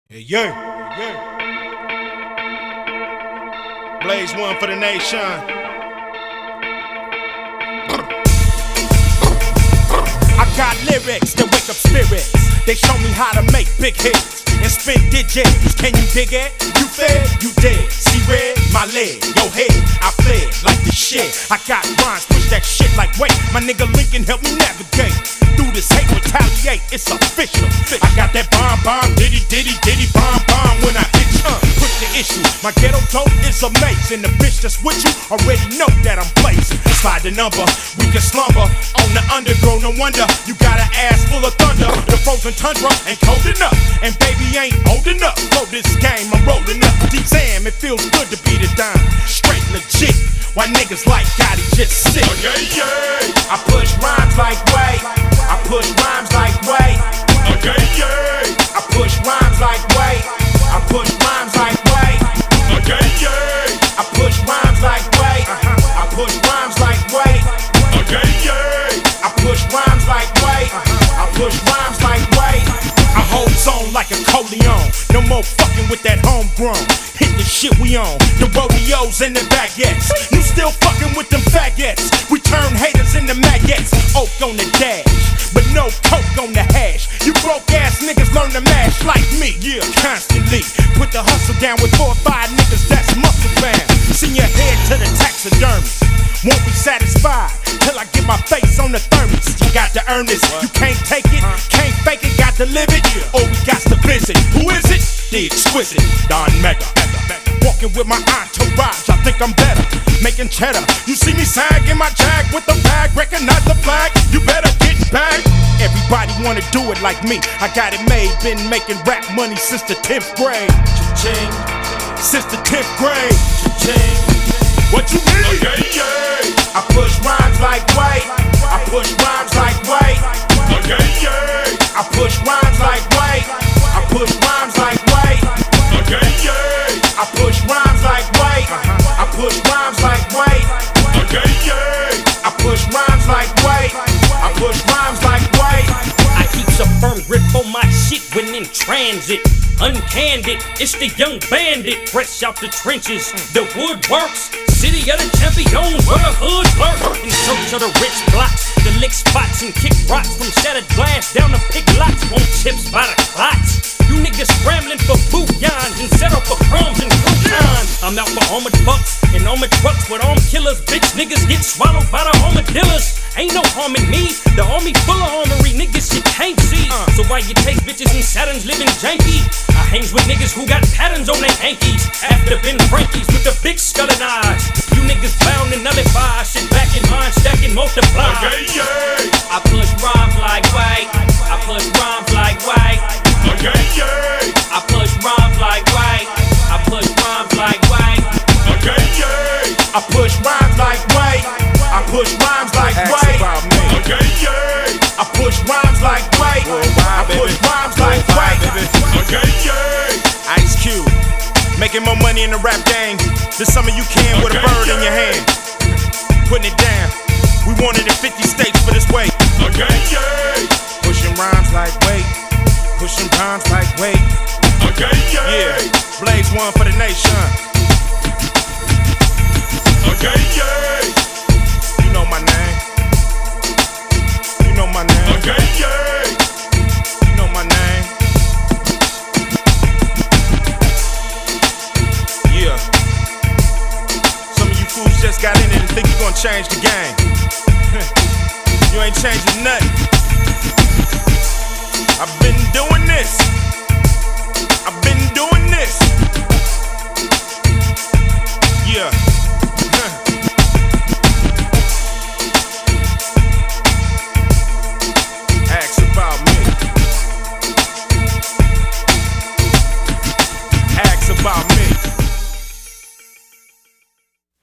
Yeah. Blaze one for the nation. I got lyrics that wake up spirits. They show me how to make big hits and spin digits. Can you dig it? You fed, you dead. See red, my leg, your head. I fled like the shit. I got rhymes, push that shit like weight. My nigga Lincoln help me navigate through this hate, retaliate. It's official. I got that bomb, diddy, bomb when I hit you. Push the issue. My ghetto dope is amazing. The bitch that's with you already know that I'm blazing. Slide the number, we can slumber on the underground. No wonder you got an ass full of thunder. The frozen tundra ain't cold enough, and baby ain't old enough for this game. I'm rolling up Damn, it feels good to be the dime. Straight legit. Why niggas like Gotti just sick? I push rhymes like way. I push rhymes like way. I push rhymes like way. I push rhymes like way. I push rhymes like way. I push rhymes like way. I push rhymes like way. I push rhymes like way. I hold zone like a Corleone. No more fucking with that homegrown. Hit the shit we on. The rodeos and the baguettes. You still fucking with them faggots. We turn haters into maggots. Oak on the dash, but no coke on the hash. You broke ass niggas learn to mash like me. Yeah, constantly. Put the hustle down with 4 or 5 niggas that's muscle bound. Send your head to the taxidermy. Won't be satisfied till I get my face on the thermos. You got to earn this. You can't take it, can't fake it, got to live it. Or we got to visit. Who is it? The exquisite Don Mega. Walking with my entourage, I think I'm better. Making cheddar. You see me sag in my jag with the bag. Recognize the flag. You better get back. Everybody wanna do it like me. I got it made. Been making rap money since the 10th grade. Cha-ching. Since the 10th grade. Cha-ching. What you mean? I push rhymes like way. I push rhymes like way. I push rhymes like way. I push rhymes like way. I push rhymes like way. I push rhymes like way. I push rhymes like way. I push rhymes like way. I keep a firm grip on my shit when in transit. Uncandid, it's the young bandit, fresh out the trenches. The woodworks, city of the champions, where the hood lurks. In search of the rich blocks, the lick spots and kick rocks from shattered glass down to pick locks. Want chips by the clots. You niggas scrambling for bouillons and set up for crumbs and croutons. I'm out for armored bucks and armored trucks with armed killers. Bitch niggas get swallowed by the armadillos. Ain't no harm in me, the army full of armory, niggas shit can't see. So why you take bitches and Saturns living janky? I hangs with niggas who got patterns on their hankies. After been Frankies with the big skull and eyes. You niggas bound and nullify, shit back in mind, stacking, multiply. I push rhymes like way. I push rhymes like way. I push rhymes like way. I push rhymes like way. I push rhymes like way. I push rhymes like way. I push rhymes like way. I push rhymes like way. Ice Cube, making more money in the rap game than some of you can with a bird in your hand. Putting it down. We want it in 50 states for this weight. Pushing rhymes like weight. Pushing rhymes like weight. Yeah, Blaze one for the nation. You know my name. You know my name. You know my name. Yeah. Some of you fools just got in it and think you're gonna change the game. You ain't changing nothing. I've been doing this